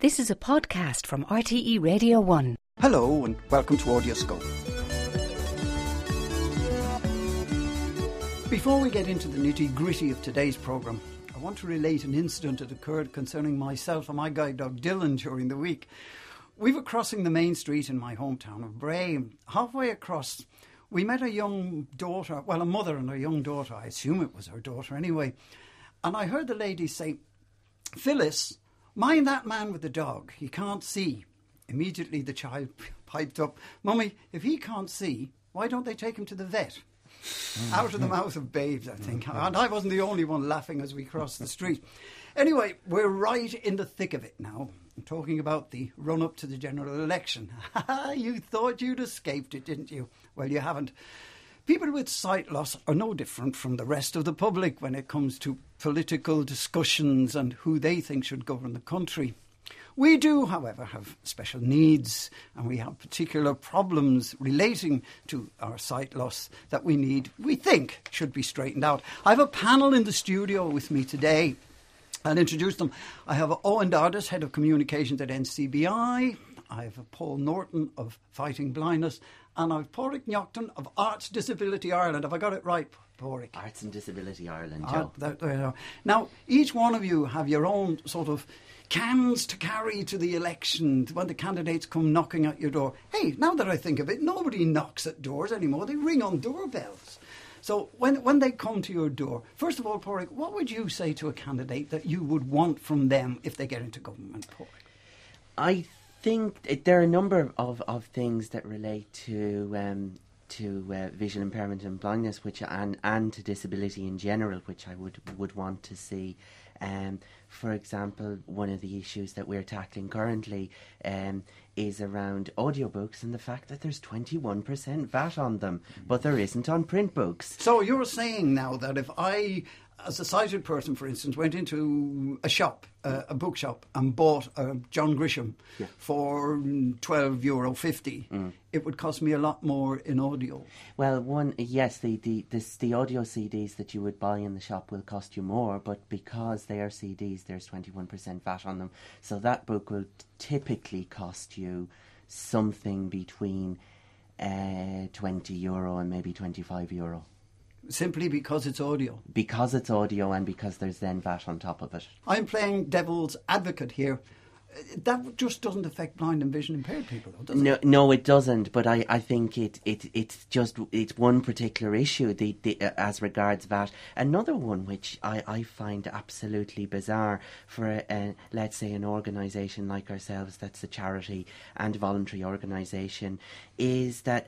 This is a podcast from RTE Radio 1. Hello and welcome to Audioscope. Before we get into the nitty-gritty of today's programme, I want to relate an incident that occurred concerning myself and my guide dog Dylan during the week. We were crossing the main street in my hometown of Bray. Halfway across, we met a young daughter, well, a mother and a young daughter. I assume it was her daughter anyway. And I heard the lady say, "Phyllis, mind that man with the dog. He can't see." Immediately the child piped up, "Mummy, if he can't see, why don't they take him to the vet?" Out of the mouth of babes, I think. And I wasn't the only one laughing as we crossed the street. Anyway, we're right in the thick of it now. I'm talking about the run-up to the general election. You thought you'd escaped it, didn't you? Well, you haven't. People with sight loss are no different from the rest of the public when it comes to political discussions and who they think should govern the country. We do, however, have special needs and we have particular problems relating to our sight loss that we think, should be straightened out. I have a panel in the studio with me today. I'll introduce them. I have Owen Dardis, Head of Communications at NCBI. I have Paul Norton of Fighting Blindness. And I have Pádraig Naughton of Arts Disability Ireland. Have I got it right, Pádraig? Arts and Disability Ireland, Joe. Now, each one of you have your own sort of cans to carry to the election when the candidates come knocking at your door. Hey, now that I think of it, nobody knocks at doors anymore. They ring on doorbells. So when they come to your door, first of all, Pádraig, what would you say to a candidate that you would want from them if they get into government, Pádraig? I think there are a number of things that relate to visual impairment and blindness, and to disability in general, which I would want to see. For example, one of the issues that we're tackling currently is around audiobooks and the fact that there's 21% VAT on them, but there isn't on print books. So you're saying now that if I, as a sighted person, for instance, went into a shop, a bookshop, and bought John Grisham for €12.50, it would cost me a lot more in audio. Well, the audio CDs that you would buy in the shop will cost you more, but because they are CDs, there's 21% VAT on them. So that book will typically cost you something between €20 and maybe €25. Simply because it's audio? Because it's audio and because there's then VAT on top of it. I'm playing devil's advocate here. That just doesn't affect blind and vision impaired people, though, does it? No, it doesn't. But I think it's one particular issue as regards VAT. Another one which I find absolutely bizarre for let's say an organisation like ourselves that's a charity and voluntary organisation is that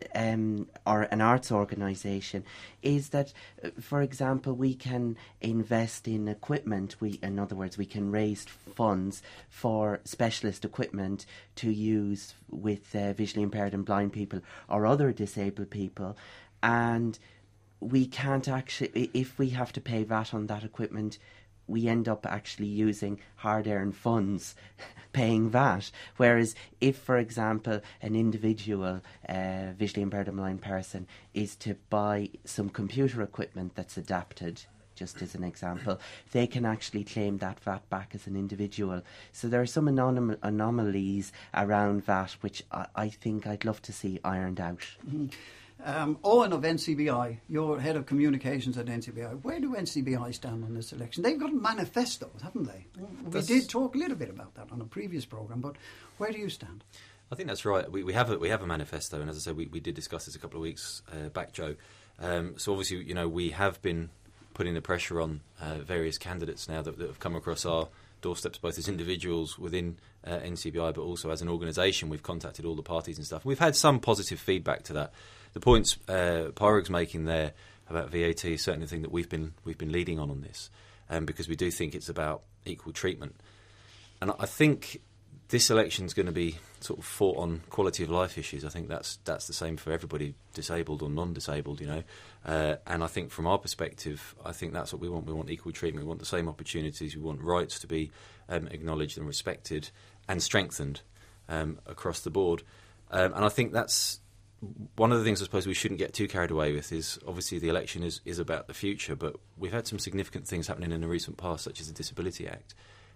or an arts organisation is that, for example, we can invest in equipment. In other words, we can raise funds for specialist equipment to use with visually impaired and blind people or other disabled people, and we can't actually, if we have to pay VAT on that equipment, we end up actually using hard-earned funds paying VAT. Whereas if, for example, an individual visually impaired and blind person is to buy some computer equipment that's adapted, just as an example, they can actually claim that VAT back as an individual. So there are some anomalies around VAT which I think I'd love to see ironed out. Mm-hmm. Owen of NCBI, you're Head of Communications at NCBI. Where do NCBI stand on this election? They've got manifestos, haven't they? We did talk a little bit about that on a previous programme, but where do you stand? I think that's right. We have a manifesto, and as I said, we did discuss this a couple of weeks back, Joe. So obviously, we have been putting the pressure on various candidates now that have come across our doorsteps, both as individuals within NCBI, but also as an organisation. We've contacted all the parties and stuff. We've had some positive feedback to that. The points Pádraig's making there about VAT is certainly the thing that we've been leading on this, because we do think it's about equal treatment. And I think this election is going to be sort of fought on quality of life issues. I think that's the same for everybody, disabled or non-disabled, And I think from our perspective, I think that's what we want. We want equal treatment. We want the same opportunities. We want rights to be acknowledged and respected and strengthened across the board. And I think that's one of the things I suppose we shouldn't get too carried away with is obviously the election is about the future, but we've had some significant things happening in the recent past, such as the Disability Act.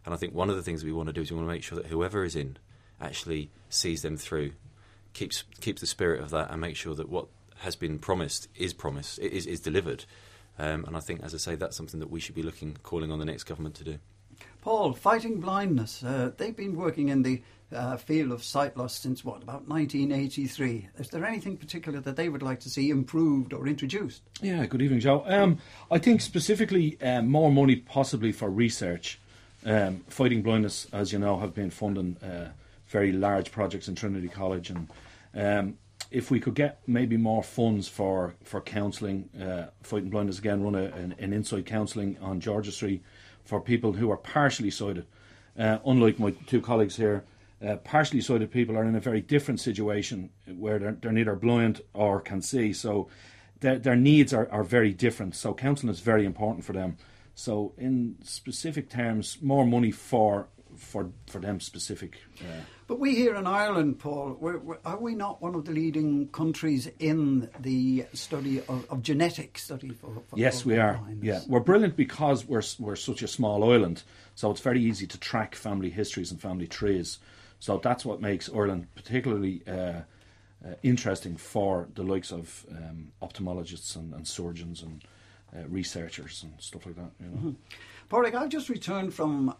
And I think one of the things we want to do is we want to make sure that whoever is in actually sees them through, keeps the spirit of that, and make sure that what has been promised, is delivered. And I think, as I say, that's something that we should be calling on the next government to do. Paul, Fighting Blindness, they've been working in the field of sight loss since, about 1983. Is there anything particular that they would like to see improved or introduced? Yeah, good evening, Joe. I think specifically more money possibly for research. Fighting Blindness, as you know, have been funding very large projects in Trinity College, and if we could get maybe more funds for counselling, Fighting Blindness again run an inside counselling on Georgia Street for people who are partially sighted. Unlike my two colleagues here, partially sighted people are in a very different situation where they're neither blind or can see, so their needs are very different. So counselling is very important for them. So in specific terms, more money for them specific. But we here in Ireland, Paul, are we not one of the leading countries in the study of genetic study for yes, we are. blindness? Yeah, we're brilliant because we're such a small island, so it's very easy to track family histories and family trees. So that's what makes Ireland particularly interesting for the likes of ophthalmologists and surgeons and researchers and stuff like that. You know. Mm-hmm. Pádraig, I've just returned from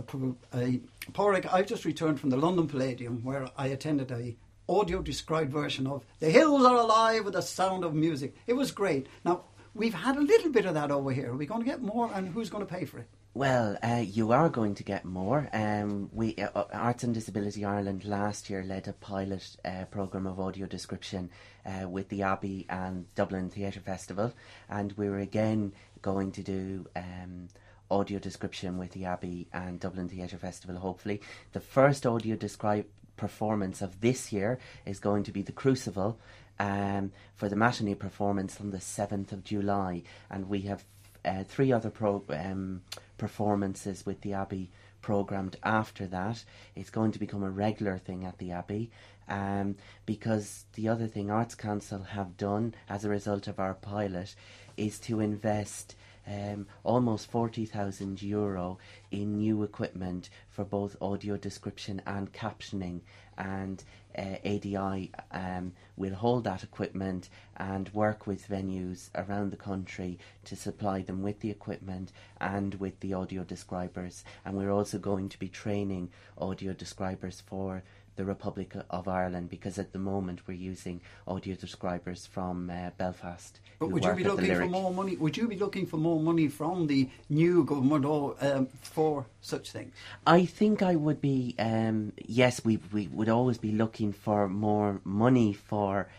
I've just returned from the London Palladium, where I attended a audio described version of "The Hills Are Alive with the Sound of Music." It was great. Now we've had a little bit of that over here. Are we going to get more, and who's going to pay for it? Well, you are going to get more. We Arts and Disability Ireland last year led a pilot programme of audio description with the Abbey and Dublin Theatre Festival, and we were again going to do audio description with the Abbey and Dublin Theatre Festival, hopefully. The first audio performance of this year is going to be The Crucible for the matinee performance on the 7th of July, and we have 3 other performances with the Abbey programmed after that. It's going to become a regular thing at the Abbey, because the other thing Arts Council have done as a result of our pilot is to invest almost €40,000 in new equipment for both audio description and captioning, and ADI will hold that equipment and work with venues around the country to supply them with the equipment and with the audio describers. And we're also going to be training audio describers for the Republic of Ireland, because at the moment we're using audio describers from Belfast. But would you be looking for more money? Would you be looking for more money from the new government for such things? I think I would be. Yes, we would always be looking for more money for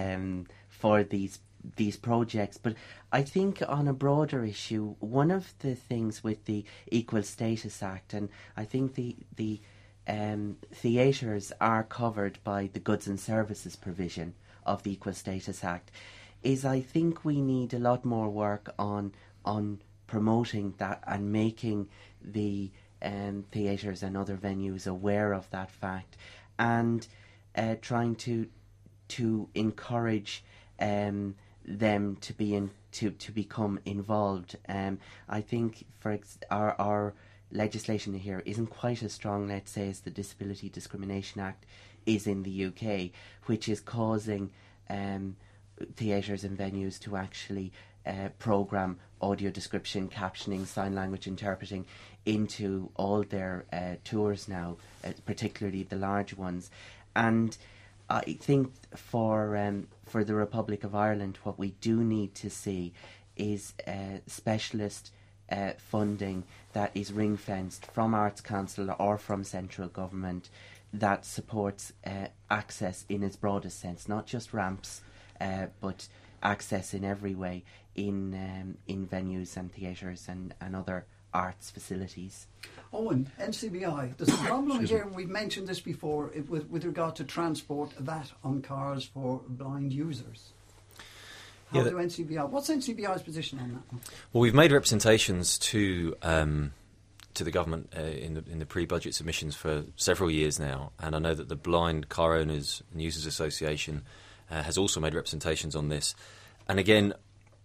these projects. But I think on a broader issue, one of the things with the Equal Status Act, and I think the theatres are covered by the goods and services provision of the Equal Status Act, is I think we need a lot more work on promoting that and making the theatres and other venues aware of that fact, and trying to encourage them to become involved. I think for our legislation here isn't quite as strong, let's say, as the Disability Discrimination Act is in the UK, which is causing theatres and venues to actually programme audio description, captioning, sign language interpreting into all their tours now, particularly the large ones. And I think for the Republic of Ireland, what we do need to see is specialist funding that is ring-fenced from Arts Council or from central government that supports access in its broadest sense, not just ramps, but access in every way in venues and theatres and other arts facilities. Owen, NCBI, there's a problem here, we've mentioned this before, with regard to transport VAT on cars for blind users. What's NCBI's position on that one? Well, we've made representations to the government in the pre-budget submissions for several years now, and I know that the Blind Car Owners and Users Association has also made representations on this. And again,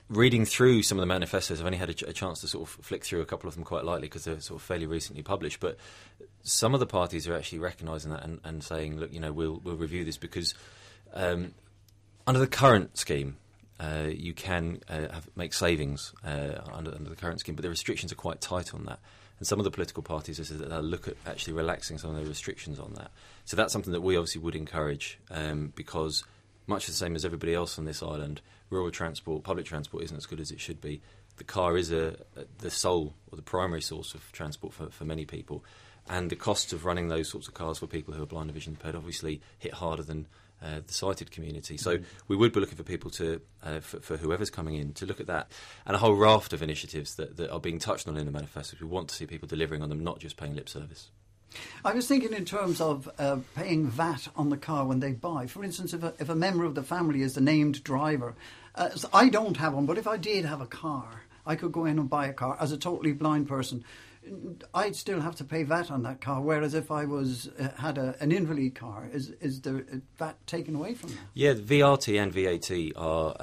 reading through some of the manifestos, I've only had a chance to sort of flick through a couple of them quite lightly because they're sort of fairly recently published. But some of the parties are actually recognising that and saying, look, we'll review this because under the current scheme, you can make savings under the current scheme, but the restrictions are quite tight on that. And some of the political parties have said that they'll look at actually relaxing some of the restrictions on that. So that's something that we obviously would encourage because much the same as everybody else on this island, rural transport, public transport isn't as good as it should be. The car is the sole or the primary source of transport for many people. And the costs of running those sorts of cars for people who are blind or vision impaired obviously hit harder than the sighted community. So we would be looking for people to, for whoever's coming in, to look at that. And a whole raft of initiatives that are being touched on in the manifesto. We want to see people delivering on them, not just paying lip service. I was thinking in terms of paying VAT on the car when they buy. For instance, if a member of the family is the named driver, so I don't have one, but if I did have a car, I could go in and buy a car as a totally blind person. I'd still have to pay VAT on that car, whereas if I had an invalid car, is the VAT taken away from that? Yeah, VRT and VAT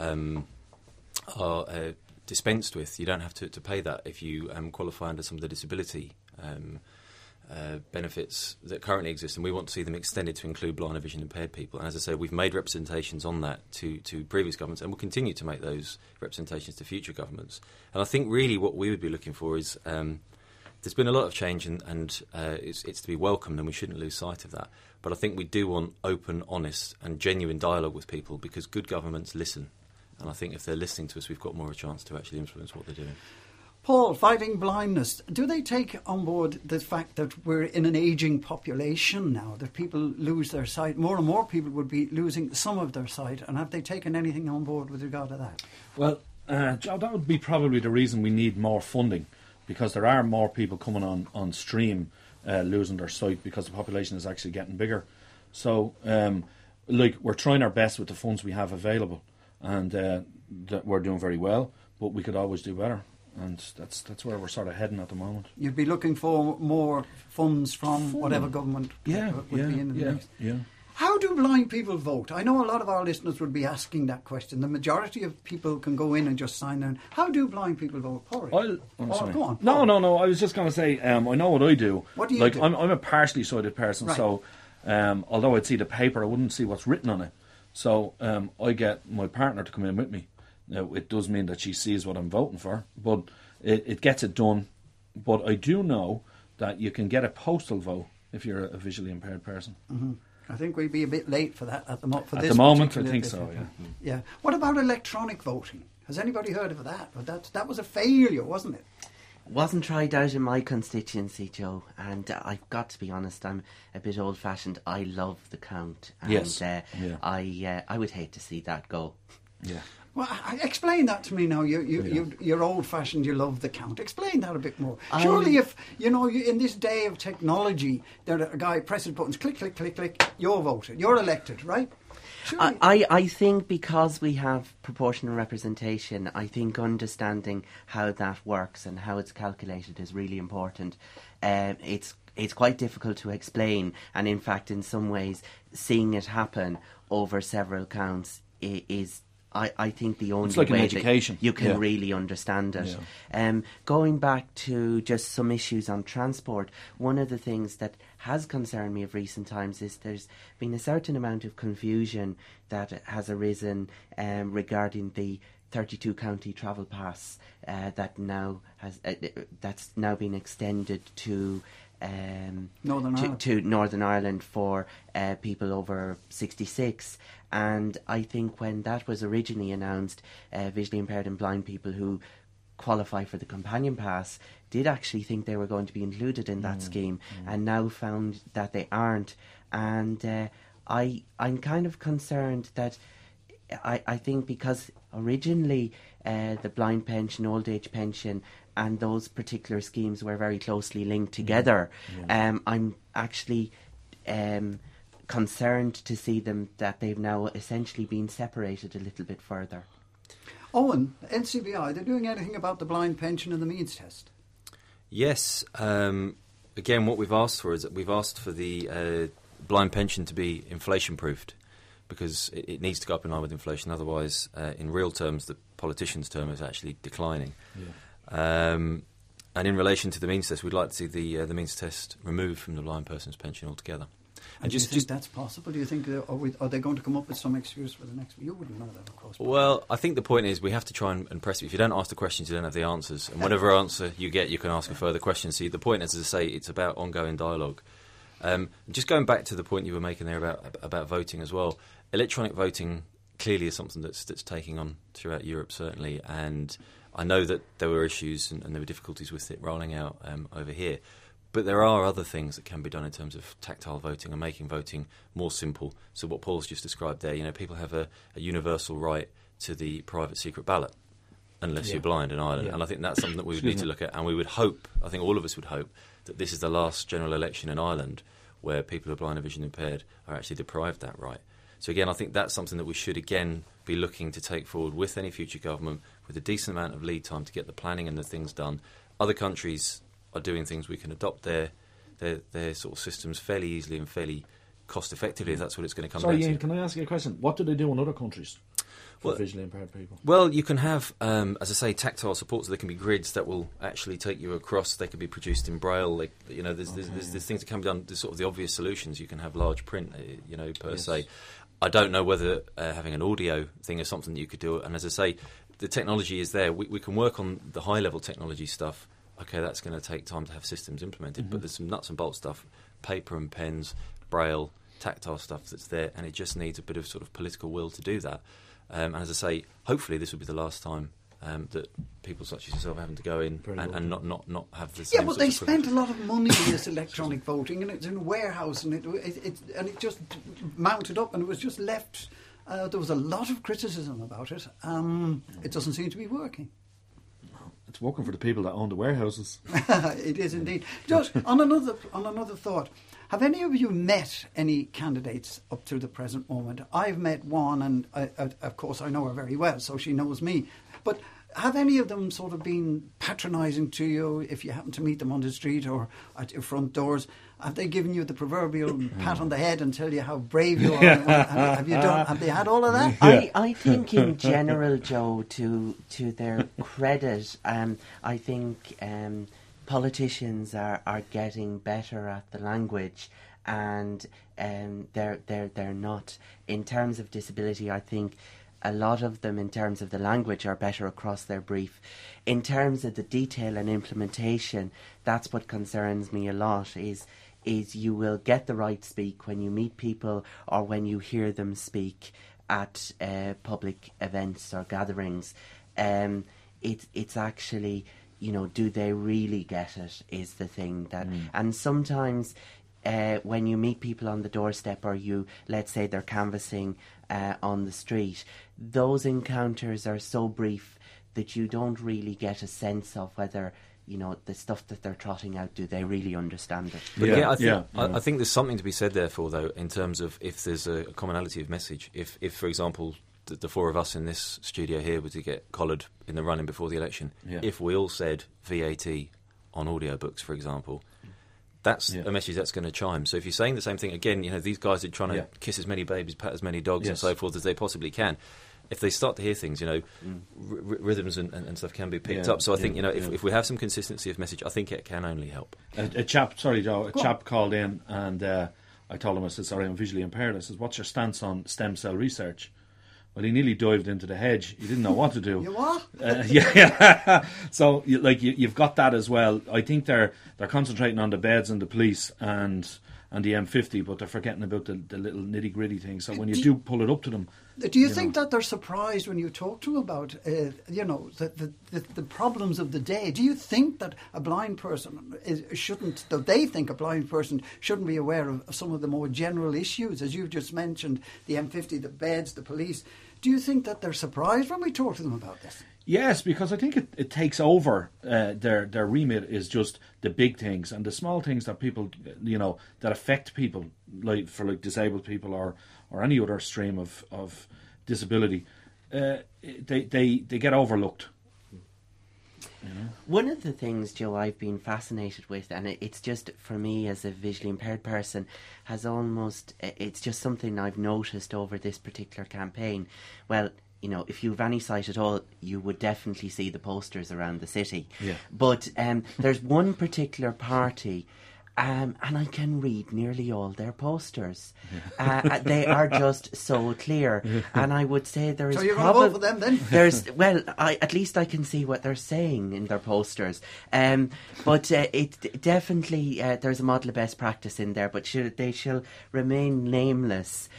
are dispensed with. You don't have to pay that if you qualify under some of the disability benefits that currently exist, and we want to see them extended to include blind and vision impaired people. And as I say, we've made representations on that to previous governments, and we'll continue to make those representations to future governments. And I think really what we would be looking for is there's been a lot of change, and it's to be welcomed, and we shouldn't lose sight of that. But I think we do want open, honest and genuine dialogue with people, because good governments listen. And I think if they're listening to us, we've got more of a chance to actually influence what they're doing. Paul, fighting blindness, do they take on board the fact that we're in an ageing population now, that people lose their sight? More and more people would be losing some of their sight, and have they taken anything on board with regard to that? Well, Joe, that would be probably the reason we need more funding, because there are more people coming on stream losing their sight because the population is actually getting bigger. So, we're trying our best with the funds we have available, and that we're doing very well, but we could always do better. And that's where we're sort of heading at the moment. You'd be looking for more funds from whatever government would be in the next. Yeah. How do blind people vote? I know a lot of our listeners would be asking that question. The majority of people can go in and just sign in. How do blind people vote, Paul? Go on. Paul. No. I was just going to say, I know what I do. What do you do? I'm a partially sighted person, right. So although I'd see the paper, I wouldn't see what's written on it. So I get my partner to come in with me. Now, it does mean that she sees what I'm voting for, but it gets it done. But I do know that you can get a postal vote if you're a visually impaired person. Mm-hmm. I think we'd be a bit late for that at the moment. At the moment, I think so, yeah. Yeah. What about electronic voting? Has anybody heard of that? That was a failure, wasn't it? Wasn't tried out in my constituency, Joe, and I've got to be honest, I'm a bit old-fashioned. I love the count, and yes. I would hate to see that go. Yeah. Well, explain that to me now. You're old-fashioned. You love the count. Explain that a bit more. Surely, if in this day of technology, there a guy presses buttons, click, click, click, click. You're voted. You're elected, right? I think because we have proportional representation, I think understanding how that works and how it's calculated is really important. It's quite difficult to explain, and in fact, in some ways, seeing it happen over several counts is. I think the only way that you can really understand it. Yeah. Going back to just some issues on transport, one of the things that has concerned me of recent times is there's been a certain amount of confusion that has arisen regarding the 32 county travel pass that's now been extended to Northern Ireland for people over 66. And I think when that was originally announced, visually impaired and blind people who qualify for the companion pass did actually think they were going to be included in that scheme, and now found that they aren't. And I'm kind of concerned that I think because originally the blind pension, old age pension and those particular schemes were very closely linked together, I'm actually concerned to see them that they've now essentially been separated a little bit further. Owen, NCBI, they're doing anything about the blind pension and the means test? Yes. Again, what we've asked for is that we've asked for the blind pension to be inflation-proofed. because it needs to go up in line with inflation. Otherwise, in real terms, the politicians' term is actually declining. And in relation to the means test, we'd like to see the means test removed from the blind person's pension altogether. And do you think that's possible? Do you think are they going to come up with some excuse for the next? You wouldn't know that, of course. Well, I think the point is we have to try and press it. If you don't ask the questions, you don't have the answers. And whatever answer you get, you can ask a further question. See, the point is, as I say, it's about ongoing dialogue. Just going back to the point you were making there about voting as well, electronic voting clearly is something that's taking on throughout Europe, certainly. And I know that there were issues and there were difficulties with it rolling out over here. But there are other things that can be done in terms of tactile voting and making voting more simple. So what Paul's just described there, people have a universal right to the private secret ballot, unless you're blind in Ireland. And I think that's something that we would need to look at. And we would hope, I think all of us would hope, that this is the last general election in Ireland where people who are blind and vision impaired are actually deprived that right. So again, I think that's something that we should again be looking to take forward with any future government, with a decent amount of lead time to get the planning and the things done. Other countries are doing things. We can adopt their sort of systems fairly easily and fairly cost effectively, if that's what it's going to come down to. Sorry, Ian, can I ask you a question? What do they do in other countries for visually impaired people? Well, you can have, as I say, tactile support, so there can be grids that will actually take you across. They can be produced in Braille. There's things that can be done. There's sort of the obvious solutions. You can have large print, per se. I don't know whether having an audio thing is something that you could do. And as I say, the technology is there. We can work on the high-level technology stuff. Okay, that's going to take time to have systems implemented, but there's some nuts and bolts stuff, paper and pens, Braille, tactile stuff that's there, and it just needs a bit of sort of political will to do that. And as I say, hopefully this will be the last time that people such as yourself are having to go in and not have this. Yeah, but they spent a lot of money on this electronic voting, and it's in a warehouse, and it just mounted up, and it was just left. There was a lot of criticism about it. It doesn't seem to be working. It's working for the people that own the warehouses. It is indeed. Just on another thought, have any of you met any candidates up to the present moment? I've met one, and of course I know her very well, so she knows me. But have any of them sort of been patronising to you if you happen to meet them on the street or at your front doors? Have they given you the proverbial pat on the head and tell you how brave you are? Have they had all of that? I think in general, Joe, to their credit, I think politicians are getting better at the language, and they're not. In terms of disability, I think a lot of them, in terms of the language, are better across their brief. In terms of the detail and implementation, that's what concerns me a lot, is you will get the right speak when you meet people or when you hear them speak at public events or gatherings. It's actually, do they really get it is the thing that... And sometimes when you meet people on the doorstep, or let's say they're canvassing on the street, those encounters are so brief that you don't really get a sense of whether the stuff that they're trotting out, do they really understand it? But I think there's something to be said therefore, though, in terms of if there's a commonality of message. If for example, the four of us in this studio here were to get collared in the running before the election, if we all said VAT on audiobooks, for example, that's a message that's going to chime. So if you're saying the same thing, again, these guys are trying to kiss as many babies, pat as many dogs and so forth as they possibly can. If they start to hear things, rhythms and stuff can be picked up. So I think, if we have some consistency of message, I think it can only help. A chap called in, and I told him, I said, sorry, I'm visually impaired. I said, what's your stance on stem cell research? Well, he nearly dived into the hedge. He didn't know what to do. You what? So, you've got that as well. I think they're concentrating on the beds and the police and the M50, but they're forgetting about the little nitty-gritty things. So when you do pull it up to them... Do you think that they're surprised when you talk to them about, the problems of the day? Do you think that a blind person they think a blind person shouldn't be aware of some of the more general issues, as you've just mentioned, the M50, the beds, the police? Do you think that they're surprised when we talk to them about this? Yes, because I think it takes over their remit is just the big things, and the small things that people, that affect people, like disabled people or any other stream of disability, they get overlooked. One of the things, Joe, I've been fascinated with, and it's just for me as a visually impaired person, it's just something I've noticed over this particular campaign. Well, you know, if you've any sight at all, you would definitely see the posters around the city. Yeah. But there's one particular party, and I can read nearly all their posters. They are just so clear. And I would say there is So you're going to vote for them then? at least I can see what they're saying in their posters. But it definitely, there's a model of best practice in there, but they shall remain nameless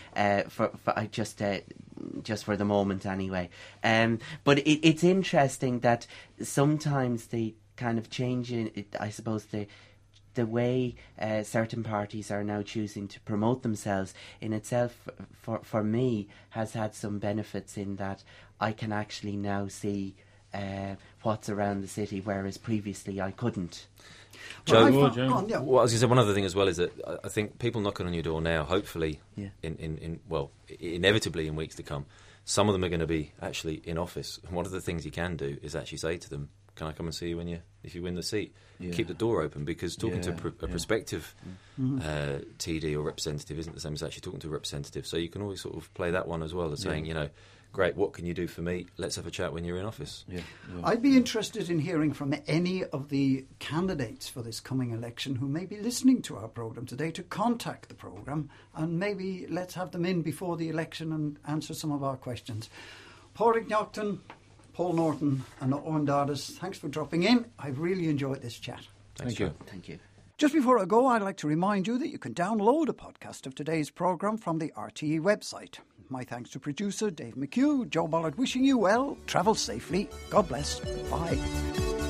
just for the moment anyway. But it's interesting that sometimes the kind of change in it, I suppose the way certain parties are now choosing to promote themselves in itself, for me, has had some benefits in that I can actually now see what's around the city, whereas previously I couldn't. Joe, Well, well, I was going to say one other thing as well is that I think people knocking on your door now, hopefully, inevitably in weeks to come, some of them are going to be actually in office. And one of the things you can do is actually say to them, "Can I come and see you if you win the seat?" Yeah. Keep the door open, because talking to a prospective TD or representative isn't the same as actually talking to a representative. So you can always sort of play that one as well as saying, you know, great, what can you do for me? Let's have a chat when you're in office. Yeah. I'd be interested in hearing from any of the candidates for this coming election who may be listening to our programme today to contact the programme, and maybe let's have them in before the election and answer some of our questions. Pádraig Naughton, Paul Norton and Owen Dardis, thanks for dropping in. I've really enjoyed this chat. Thank you. Thank you. Just before I go, I'd like to remind you that you can download a podcast of today's programme from the RTE website. My thanks to producer Dave McHugh. Joe Bollard wishing you well. Travel safely. God bless. Bye.